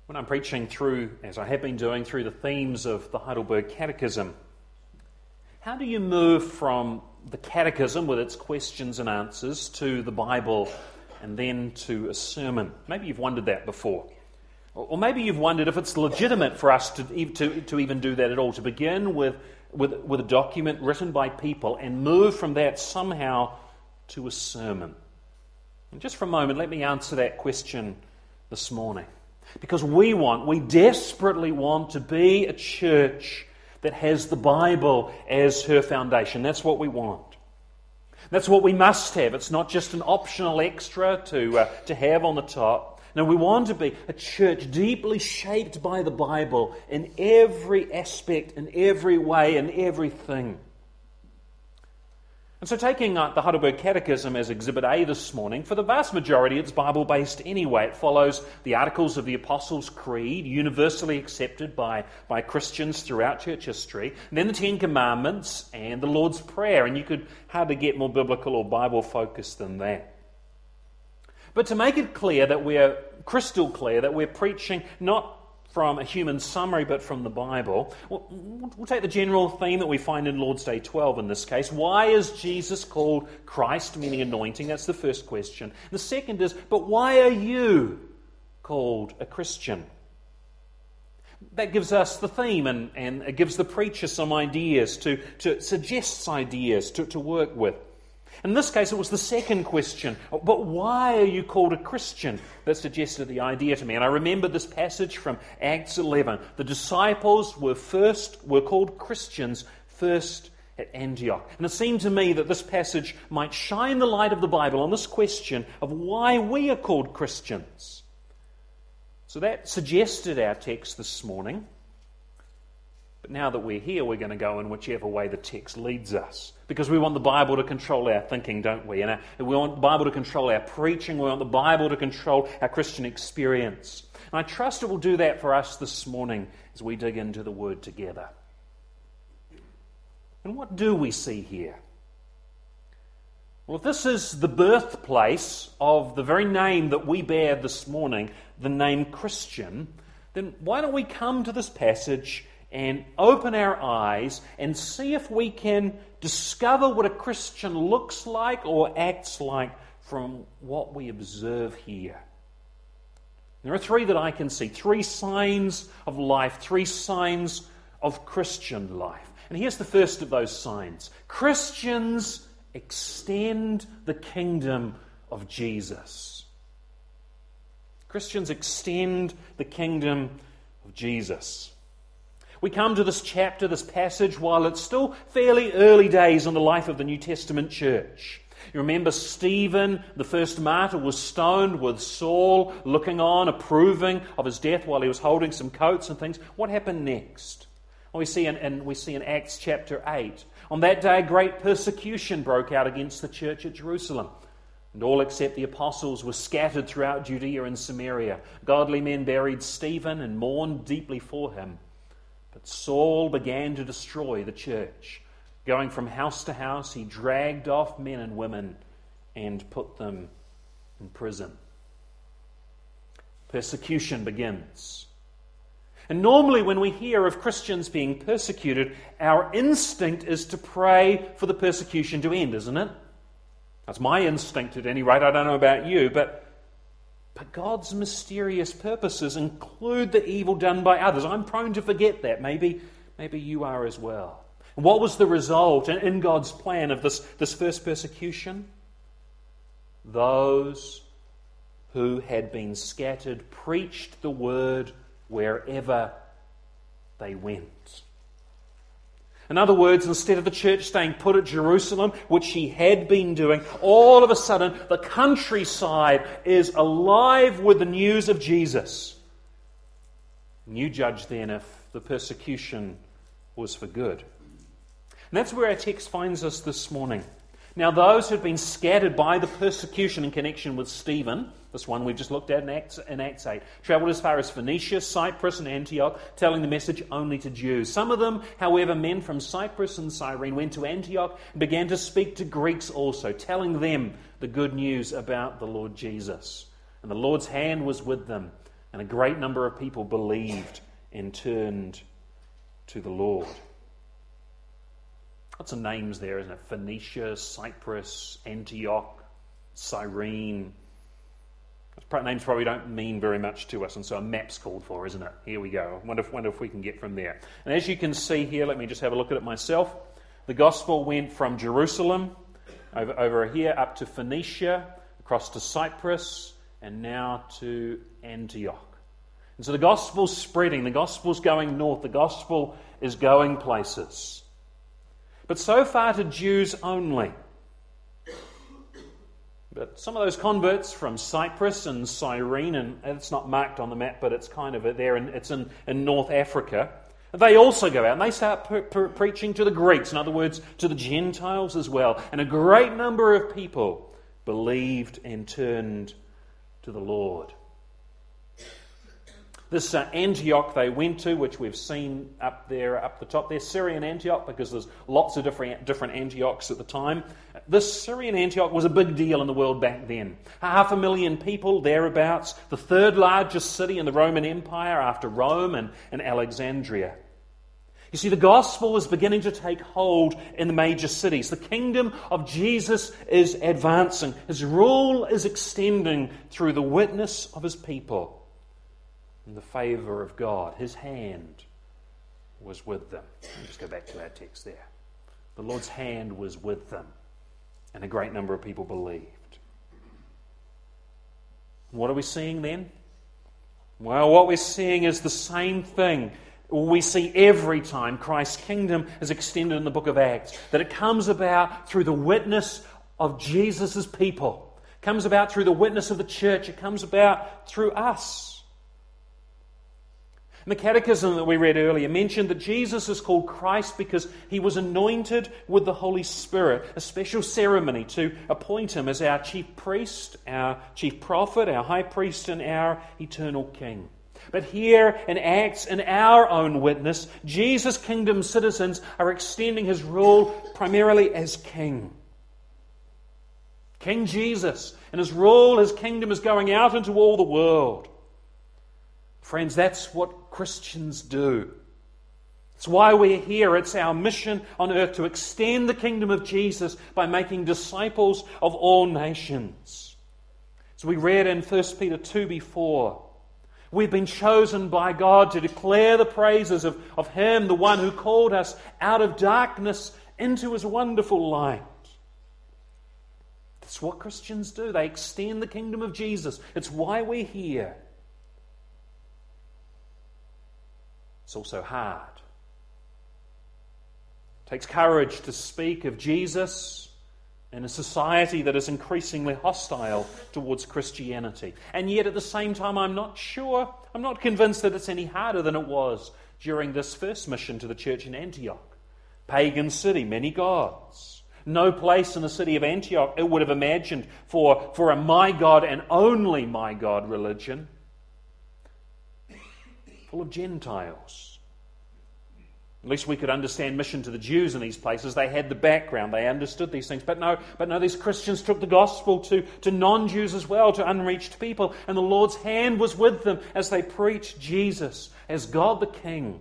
When I'm preaching through, as I have been doing, through the themes of the Heidelberg Catechism, how do you move from the Catechism with its questions and answers to the Bible and then to a sermon? Maybe you've wondered that before. Or maybe you've wondered if it's legitimate for us to even do that at all, to begin with a document written by people and move from that somehow to a sermon. And just for a moment, let me answer that question this morning. Because we desperately want to be a church that has the Bible as her foundation. That's what we want. That's what we must have. It's not just an optional extra to have on the top. No, we want to be a church deeply shaped by the Bible in every aspect, in every way, in everything. And so taking the Heidelberg Catechism as Exhibit A this morning, for the vast majority it's Bible-based anyway. It follows the Articles of the Apostles' Creed, universally accepted by Christians throughout church history, and then the Ten Commandments and the Lord's Prayer, and you could hardly get more biblical or Bible-focused than that. But to make it clear that we're crystal clear that we're preaching not from a human summary, but from the Bible, we'll take the general theme that we find in Lord's Day 12 in this case. Why is Jesus called Christ, meaning anointing? That's the first question. The second is, but why are you called a Christian? That gives us the theme and it gives the preacher some ideas, suggests ideas to work with. In this case, it was the second question, but why are you called a Christian, that suggested the idea to me. And I remember this passage from Acts 11. The disciples were called Christians first at Antioch. And it seemed to me that this passage might shine the light of the Bible on this question of why we are called Christians. So that suggested our text this morning. But now that we're here, we're going to go in whichever way the text leads us. Because we want the Bible to control our thinking, don't we? And we want the Bible to control our preaching. We want the Bible to control our Christian experience. And I trust it will do that for us this morning as we dig into the Word together. And what do we see here? Well, if this is the birthplace of the very name that we bear this morning, the name Christian, then why don't we come to this passage and open our eyes and see if we can discover what a Christian looks like or acts like from what we observe here. There are three that I can see, three signs of life, three signs of Christian life. And here's the first of those signs. Christians extend the kingdom of Jesus. Christians extend the kingdom of Jesus. We come to this chapter, this passage, while it's still fairly early days in the life of the New Testament church. You remember Stephen, the first martyr, was stoned with Saul looking on, approving of his death while he was holding some coats and things. What happened next? Well, we see in Acts chapter 8. On that day, great persecution broke out against the church at Jerusalem. And all except the apostles were scattered throughout Judea and Samaria. Godly men buried Stephen and mourned deeply for him. But Saul began to destroy the church. Going from house to house, he dragged off men and women and put them in prison. Persecution begins. And normally when we hear of Christians being persecuted, our instinct is to pray for the persecution to end, isn't it? That's my instinct at any rate. I don't know about you, but God's mysterious purposes include the evil done by others. I'm prone to forget that. Maybe you are as well. And what was the result in God's plan of this first persecution? Those who had been scattered preached the word wherever they went. In other words, instead of the church staying put at Jerusalem, which she had been doing, all of a sudden the countryside is alive with the news of Jesus. And you judge then if the persecution was for good. And that's where our text finds us this morning. Now, those who had been scattered by the persecution in connection with Stephen, this one we've just looked at in Acts 8, travelled as far as Phoenicia, Cyprus and Antioch, telling the message only to Jews. Some of them, however, men from Cyprus and Cyrene, went to Antioch and began to speak to Greeks also, telling them the good news about the Lord Jesus. And the Lord's hand was with them, And a great number of people believed and turned to the Lord. Lots of names there, isn't it? Phoenicia, Cyprus, Antioch, Cyrene. Those names probably don't mean very much to us, and so a map's called for, isn't it? Here we go. I wonder if we can get from there. And as you can see here, let me just have a look at it myself. The gospel went from Jerusalem over here up to Phoenicia, across to Cyprus, and now to Antioch. And so the gospel's spreading, the gospel's going north, the gospel is going places. But so far to Jews only. But some of those converts from Cyprus and Cyrene, and it's not marked on the map, but it's kind of there, and it's in North Africa, they also go out and they start preaching to the Greeks, in other words, to the Gentiles as well. And a great number of people believed and turned to the Lord. This Antioch they went to, which we've seen up there, up the top there, Syrian Antioch, because there's lots of different Antiochs at the time. This Syrian Antioch was a big deal in the world back then. 500,000 people, thereabouts. The third largest city in the Roman Empire after Rome and Alexandria. You see, the gospel was beginning to take hold in the major cities. The kingdom of Jesus is advancing. His rule is extending through the witness of his people. And the favour of God, his hand was with them. Let me just go back to that text there. The Lord's hand was with them, and a great number of people believed. What are we seeing then? Well, what we're seeing is the same thing we see every time Christ's kingdom is extended in the book of Acts, that it comes about through the witness of Jesus' people. It comes about through the witness of the church. It comes about through us. And the catechism that we read earlier mentioned that Jesus is called Christ because he was anointed with the Holy Spirit, a special ceremony to appoint him as our chief priest, our chief prophet, our high priest, and our eternal king. But here in Acts, in our own witness, Jesus' kingdom citizens are extending his rule primarily as king. King Jesus. And his rule, his kingdom is going out into all the world. Friends, that's what Christians do. It's why we're here. It's our mission on earth to extend the kingdom of Jesus by making disciples of all nations. As we read in 1 Peter 2 before, we've been chosen by God to declare the praises of him, the one who called us out of darkness into his wonderful light. That's what Christians do. They extend the kingdom of Jesus. It's why we're here. It's also hard. It takes courage to speak of Jesus in a society that is increasingly hostile towards Christianity. And yet at the same time, I'm not convinced that it's any harder than it was during this first mission to the church in Antioch. Pagan city, many gods. No place in the city of Antioch it would have imagined for a my God and only my God religion. Full of Gentiles. At least we could understand mission to the Jews in these places. They had the background. They understood these things. But no, these Christians took the gospel to non-Jews as well, to unreached people. And the Lord's hand was with them as they preached Jesus as God the King.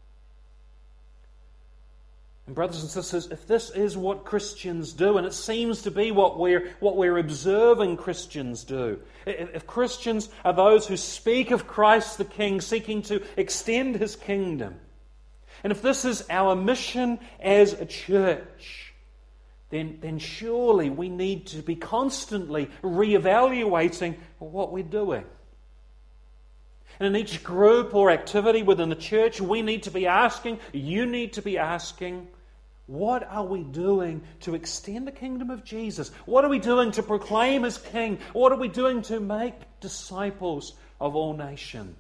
And brothers and sisters, if this is what Christians do, and it seems to be what we're observing Christians do, if Christians are those who speak of Christ the King, seeking to extend his kingdom, and if this is our mission as a church, then surely we need to be constantly reevaluating what we're doing. And in each group or activity within the church, we need to be asking, you need to be asking, what are we doing to extend the kingdom of Jesus? What are we doing to proclaim as King? What are we doing to make disciples of all nations?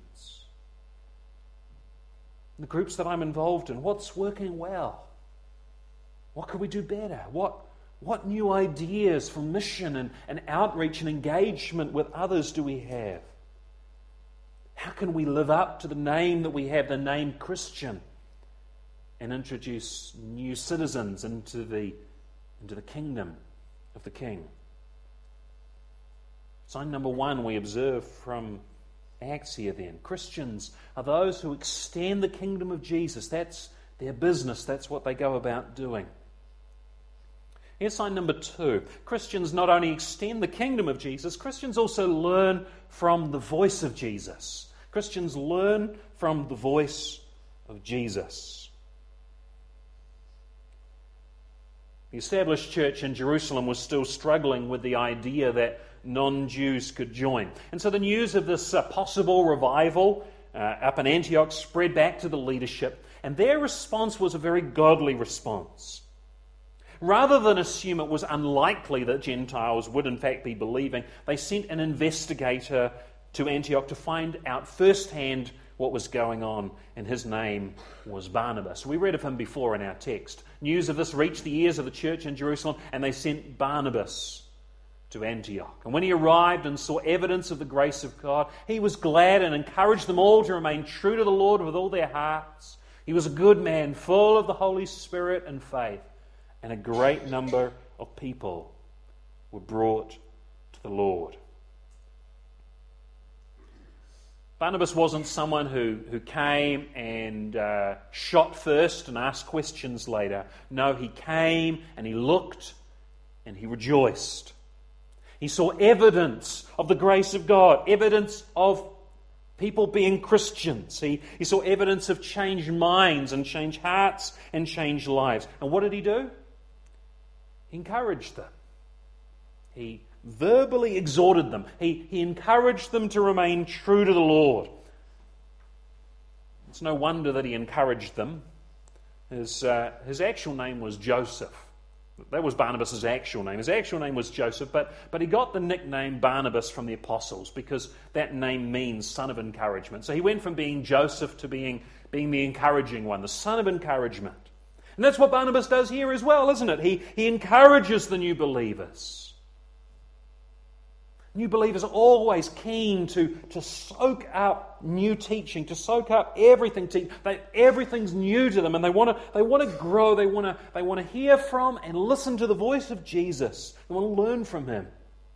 The groups that I'm involved in, what's working well? What could we do better? What new ideas for mission and outreach and engagement with others do we have? How can we live up to the name that we have, the name Christian, and introduce new citizens into the kingdom of the King? Sign number one we observe from Acts here then. Christians are those who extend the kingdom of Jesus. That's their business. That's what they go about doing. Here's sign number 2. Christians not only extend the kingdom of Jesus, Christians also learn from the voice of Jesus. Christians learn from the voice of Jesus. The established church in Jerusalem was still struggling with the idea that non-Jews could join. And so the news of this possible revival up in Antioch spread back to the leadership, and their response was a very godly response. Rather than assume it was unlikely that Gentiles would in fact be believing, they sent an investigator to Antioch to find out firsthand what was going on, and his name was Barnabas. We read of him before in our text. News of this reached the ears of the church in Jerusalem, and they sent Barnabas to Antioch. And when he arrived and saw evidence of the grace of God, he was glad and encouraged them all to remain true to the Lord with all their hearts. He was a good man, full of the Holy Spirit and faith, and a great number of people were brought to the Lord. Barnabas wasn't someone who came and shot first and asked questions later. No, he came and he looked and he rejoiced. He saw evidence of the grace of God, evidence of people being Christians. He saw evidence of changed minds and changed hearts and changed lives. And what did he do? He encouraged them. He verbally exhorted them. He encouraged them to remain true to the Lord. It's no wonder that he encouraged them. His actual name was Joseph. That was Barnabas' actual name. His actual name was Joseph, but he got the nickname Barnabas from the apostles because that name means son of encouragement. So he went from being Joseph to being the encouraging one, the son of encouragement. And that's what Barnabas does here as well, isn't it? He encourages the new believers. New believers are always keen to soak up new teaching, to soak up everything. Everything's new to them, and they want to grow. They want to hear from and listen to the voice of Jesus. They want to learn from Him.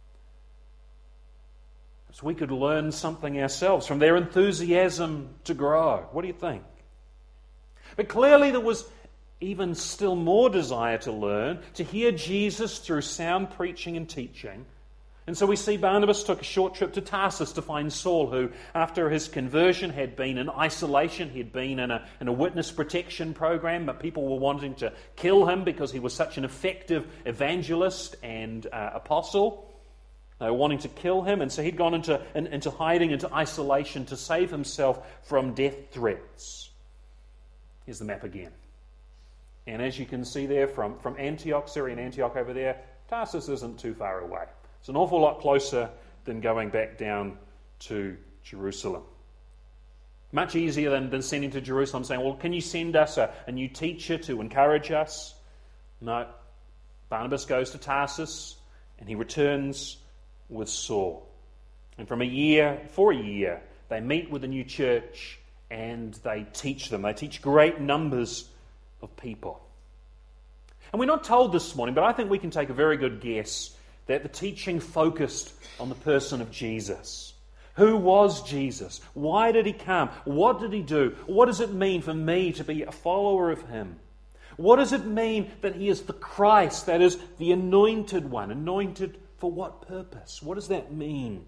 So we could learn something ourselves from their enthusiasm to grow. What do you think? But clearly there was even still more desire to learn, to hear Jesus through sound preaching and teaching. And so we see Barnabas took a short trip to Tarsus to find Saul, who, after his conversion, had been in isolation. He had been in a witness protection program, but people were wanting to kill him because he was such an effective evangelist and apostle. They were wanting to kill him, and so he'd gone into hiding, into isolation to save himself from death threats. Here's the map again. And as you can see there, from Antioch, Syrian Antioch over there, Tarsus isn't too far away. It's an awful lot closer than going back down to Jerusalem. Much easier than sending to Jerusalem saying, well, can you send us a new teacher to encourage us? No. Barnabas goes to Tarsus and he returns with Saul. And for a year, they meet with the new church and they teach them. They teach great numbers of people. And we're not told this morning, but I think we can take a very good guess that the teaching focused on the person of Jesus. Who was Jesus? Why did He come? What did He do? What does it mean for me to be a follower of Him? What does it mean that He is the Christ, that is the anointed one? Anointed for what purpose? What does that mean?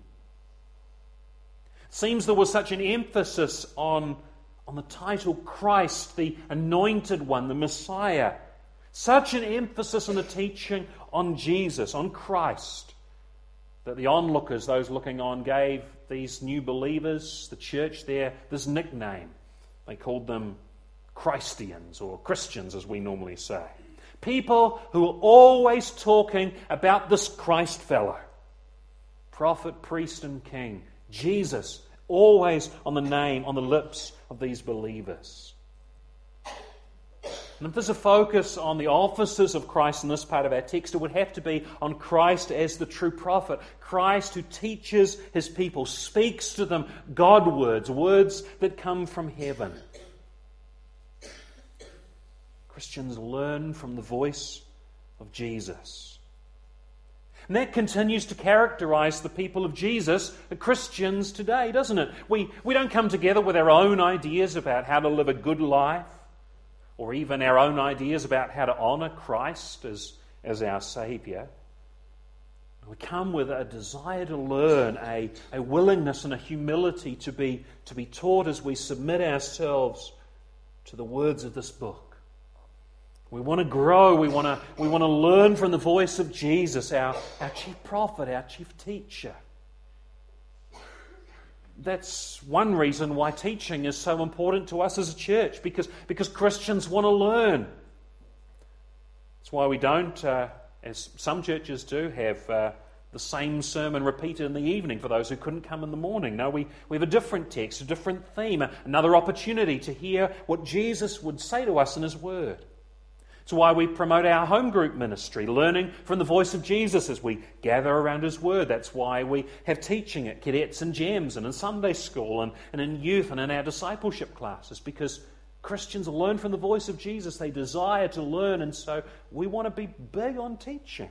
It seems there was such an emphasis on the title Christ, the anointed one, the Messiah. Such an emphasis on the teaching on Jesus, on Christ, that the onlookers, those looking on, gave these new believers, the church there, this nickname. They called them Christians, or Christians as we normally say. People who are always talking about this Christ fellow. Prophet, priest and king. Jesus, always on the name, on the lips of these believers. And if there's a focus on the offices of Christ in this part of our text, it would have to be on Christ as the true prophet. Christ who teaches His people, speaks to them God words, words that come from heaven. Christians learn from the voice of Jesus. And that continues to characterize the people of Jesus, the Christians today, doesn't it? We don't come together with our own ideas about how to live a good life, or even our own ideas about how to honor Christ as our Saviour. We come with a desire to learn, a willingness and a humility to be taught as we submit ourselves to the words of this book. We want to grow, we want to learn from the voice of Jesus, our chief prophet, our chief teacher. That's one reason why teaching is so important to us as a church, because Christians want to learn. That's why we don't, as some churches do, have the same sermon repeated in the evening for those who couldn't come in the morning. No, we have a different text, a different theme, another opportunity to hear what Jesus would say to us in His Word. It's why we promote our home group ministry, learning from the voice of Jesus as we gather around His Word. That's why we have teaching at cadets and gems and in Sunday school and in youth and in our discipleship classes, because Christians learn from the voice of Jesus. They desire to learn, and so we want to be big on teaching.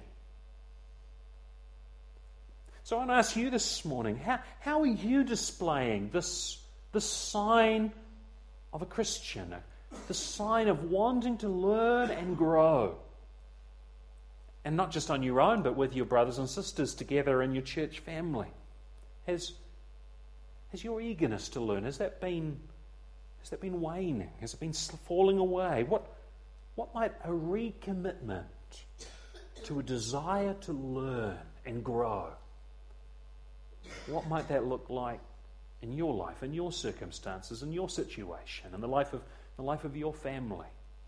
So I want to ask you this morning, how are you displaying this sign of a Christian? The sign of wanting to learn and grow. And not just on your own, but with your brothers and sisters together in your church family. Has your eagerness to learn, has that been waning? Has it been falling away? What might a recommitment to a desire to learn and grow, what might that look like in your life, in your circumstances, in your situation, in the life of your family?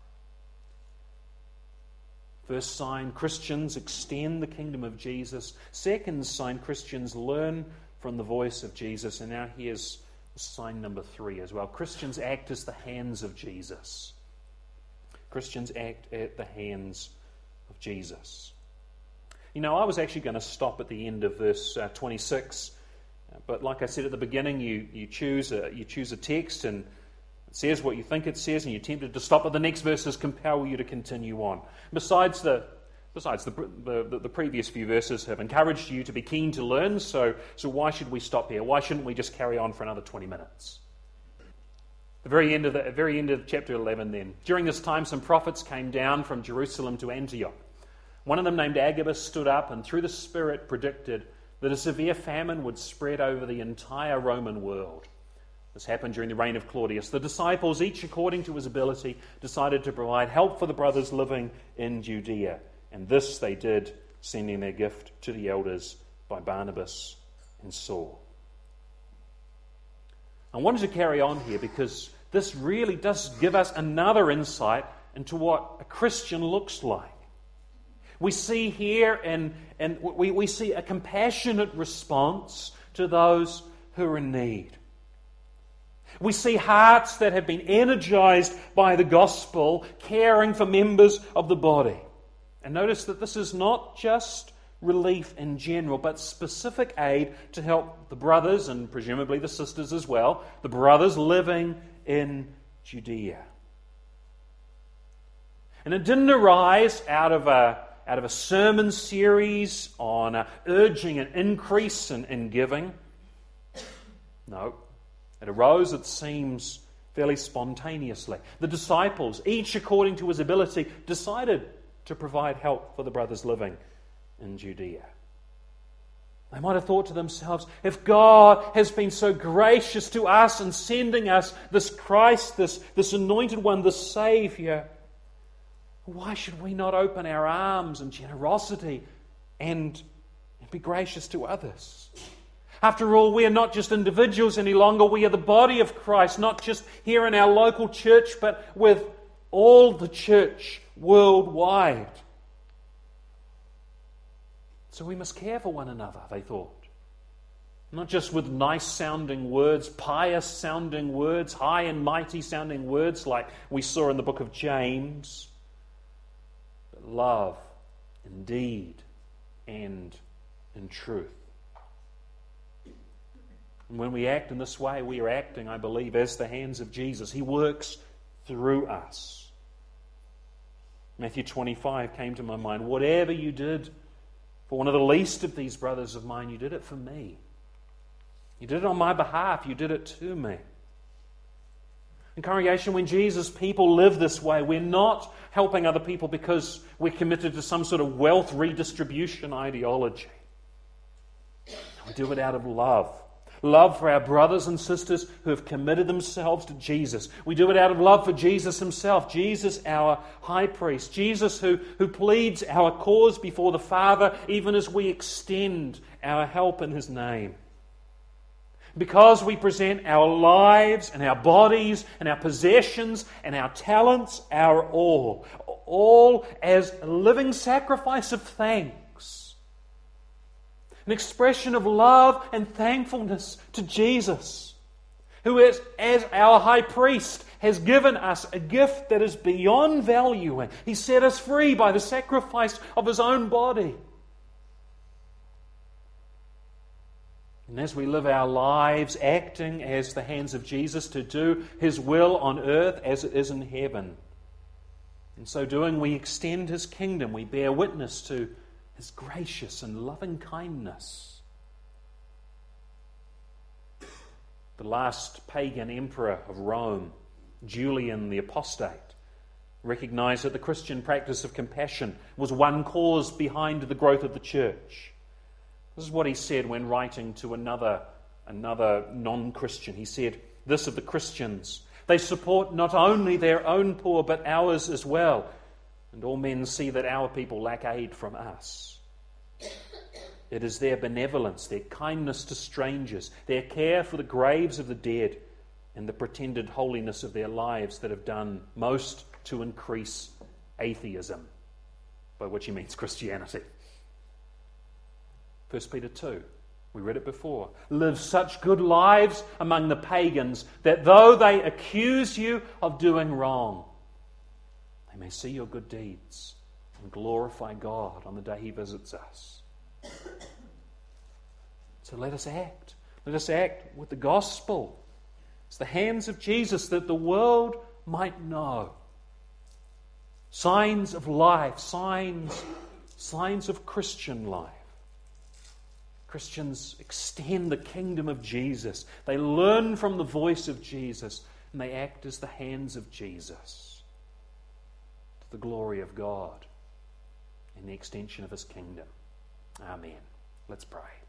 First sign, Christians extend the kingdom of Jesus. Second sign, Christians learn from the voice of Jesus. And now here's sign number 3 as well. Christians act as the hands of Jesus. Christians act at the hands of Jesus. You know, I was actually going to stop at the end of verse 26, but like I said at the beginning, you choose a text and it says what you think it says, and you're tempted to stop, but the next verses compel you to continue on. Besides the previous few verses have encouraged you to be keen to learn, so why should we stop here? Why shouldn't we just carry on for another 20 minutes? The very end of chapter 11 then. During this time, some prophets came down from Jerusalem to Antioch. One of them, named Agabus, stood up and through the Spirit predicted that a severe famine would spread over the entire Roman world. This happened during the reign of Claudius. The disciples, each according to his ability, decided to provide help for the brothers living in Judea. And this they did, sending their gift to the elders by Barnabas and Saul. I wanted to carry on here because this really does give us another insight into what a Christian looks like. We see here and we see a compassionate response to those who are in need. We see hearts that have been energized by the gospel, caring for members of the body. And notice that this is not just relief in general, but specific aid to help the brothers, and presumably the sisters as well, the brothers living in Judea. And it didn't arise out of a sermon series on urging an increase in giving. No. It arose, it seems, fairly spontaneously. The disciples, each according to his ability, decided to provide help for the brothers living in Judea. They might have thought to themselves, if God has been so gracious to us in sending us this Christ, this anointed one, this Saviour, why should we not open our arms in generosity and be gracious to others? After all, we are not just individuals any longer. We are the body of Christ, not just here in our local church, but with all the church worldwide. So we must care for one another, they thought. Not just with nice-sounding words, pious-sounding words, high and mighty-sounding words like we saw in the book of James, but love in deed and in truth. And when we act in this way, we are acting, I believe, as the hands of Jesus. He works through us. Matthew 25 came to my mind. Whatever you did For one of the least of these brothers of mine, you did it for me. You did it on my behalf. You did it to me. And congregation, when Jesus' people live this way, we're not helping other people because we're committed to some sort of wealth redistribution ideology. We do it out of love. Love for our brothers and sisters who have committed themselves to Jesus. We do it out of love for Jesus himself. Jesus, our high priest. Jesus who pleads our cause before the Father even as we extend our help in his name. Because we present our lives and our bodies and our possessions and our talents, our all as a living sacrifice of thanks. An expression of love and thankfulness to Jesus, who is, as our high priest, has given us a gift that is beyond valuing. He set us free by the sacrifice of his own body. And as we live our lives acting as the hands of Jesus to do his will on earth as it is in heaven, in so doing we extend his kingdom, we bear witness to his gracious and loving kindness. The last pagan emperor of Rome, Julian the Apostate, recognized that the Christian practice of compassion was one cause behind the growth of the church. This is what he said when writing to another non-Christian. He said this of the Christians: they support not only their own poor but ours as well, and all men see that our people lack aid from us. It is their benevolence, their kindness to strangers, their care for the graves of the dead, and the pretended holiness of their lives that have done most to increase atheism, by which he means Christianity. 1 Peter 2, we read it before. Live such good lives among the pagans that though they accuse you of doing wrong, they may see your good deeds and glorify God on the day he visits us. So let us act. Let us act with the gospel. It's the hands of Jesus that the world might know. Signs of life, signs of Christian life. Christians extend the kingdom of Jesus. They learn from the voice of Jesus, and they act as the hands of Jesus to the glory of God in the extension of his kingdom. Amen. Let's pray.